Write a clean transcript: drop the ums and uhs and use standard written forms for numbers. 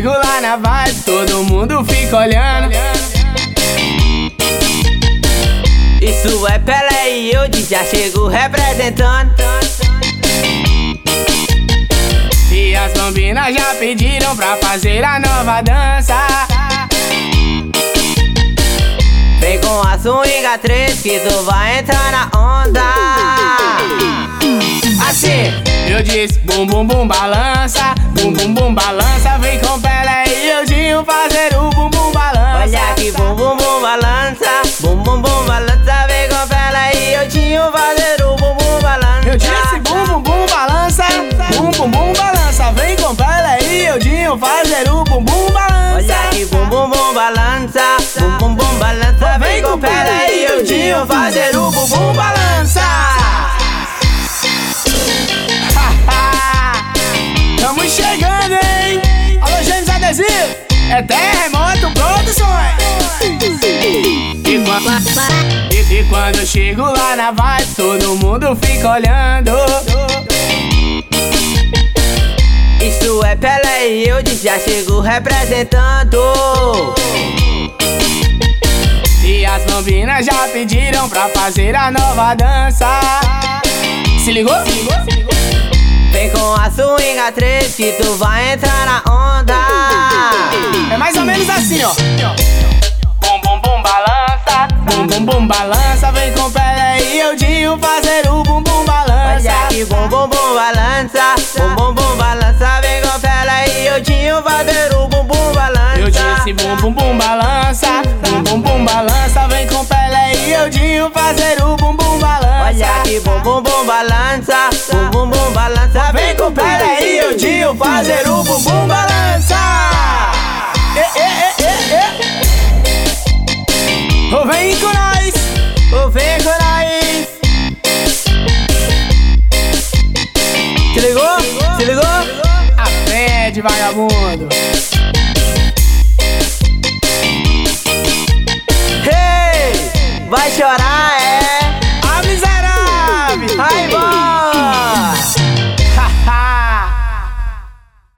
chego lá na vibe, todo mundo fica olhando. Isso é Pelé e eu já chego representando. E as bambinas já pediram pra fazer a nova dança. Vem com a swinga 3 que tu vai entrar na onda. Assim, eu disse bum bum bum balança, bum bum bum balança. Vem com Pelé e Eudinho fazer o bum bum balança. Olha que bum bum bum balança, bum bum bum balança. Vem com Pelé e Eudinho fazer o bum bum balança. Eu disse bum bum bum balança, bum bum bum balança. Vem com Pelé e Eudinho fazer o bum bum balança. Olha que bum bum bum balança, bum bum bum balança. Vem com Pelé e Eudinho fazer o bum bum balança. Tamo chegando, hein? Alô, James Adesivo, é Terremoto Produções. E quando eu chego lá na vibe, todo mundo fica olhando. Isso é Pelé e eu já chego representando. E as bambinas já pediram pra fazer a nova dança. Se ligou? Se ligou? Se ligou? Vem com a swinga 3 que tu vai entrar na onda. É mais ou menos assim, ó. Bum bum bum balança, bum bum bum balança. Vem com Pelé e Eudinho fazer o bum bum balança. Olha que bum bum bum balança, bum bum bum balança. Vem com Pelé e Eudinho fazer o bum bum balança. Eu disse bum bum bum balança, bum bum bum balança. Vem com Pelé e Eudinho fazer o bum bum balança. Olha que bum bum bum balança, bum bum bum balança. Vem com Pelé e Eudinho fazer o bum bum balança. Ô, vem com nós, Ô, vem com nós. Se ligou? Se ligou? Aprende, vagabundo.